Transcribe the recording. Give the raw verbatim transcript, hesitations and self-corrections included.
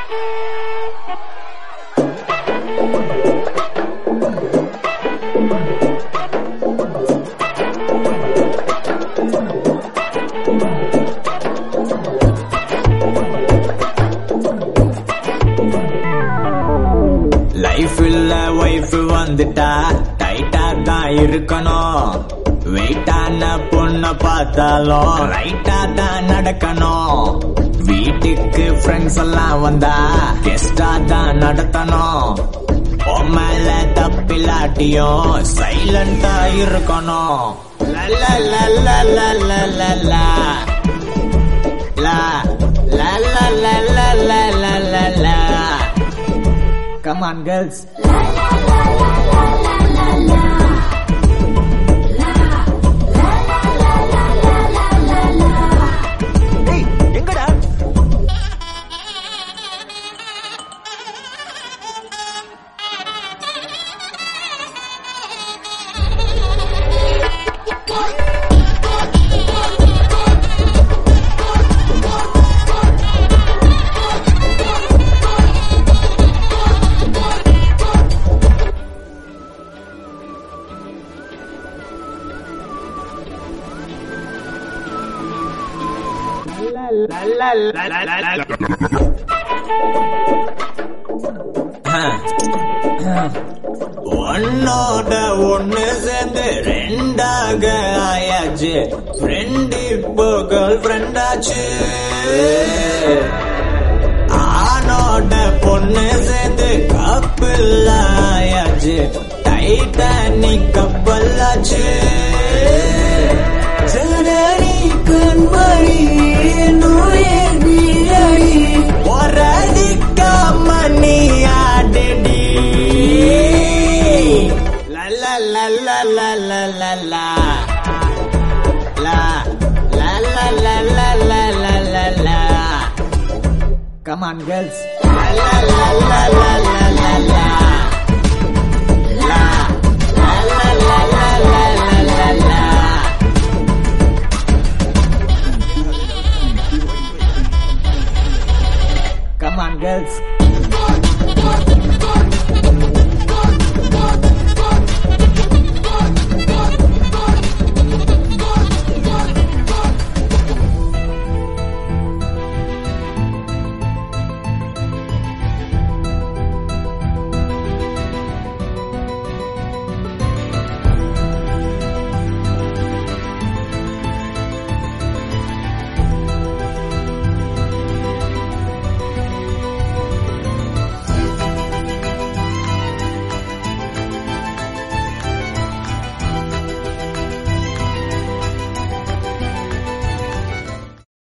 Life இல்ல wife வந்துட்டா டைட்டா தான் இருக்கணும். வெயிட்டான பொண்ண பார்த்தாலும் ரைட்டா தான் நடக்கணும். வீட்டுக்கு ஃப்ரெண்ட்ஸ் எல்லாம் வந்தா கெஸ்டா தான் நடத்தணும். மேல தப்பிலாட்டியும் சைலண்டா இருக்கணும். லா லா லா லா லா லா லா லா லா லா லா லா லா லா லா லா. Come on, girls. La la la la la la la la. La la la la la la la la. Hey, எங்கடா? ஒன்னோட ஒண்ணு சேர்ந்து ரெண்டாக ஆயாச்சு. ஃப்ரெண்ட் இப்போ கேர்ள் ஃப்ரெண்ட் ஆச்சு. ஆனோட பொண்ணு சேர்ந்து கப்பல் ஆயாச்சு. டைட்டானிக் கப்பல் ஆச்சு. ஜனனி கண்மணி நோயடி ஒரடிக்க மணி ஆடடி. லா லா லா லா லா லா லா லா லா லா லா லா லா லா லா லா. Come on, girls. La la la la la la la la. La la la la la la la la. Come on, girls.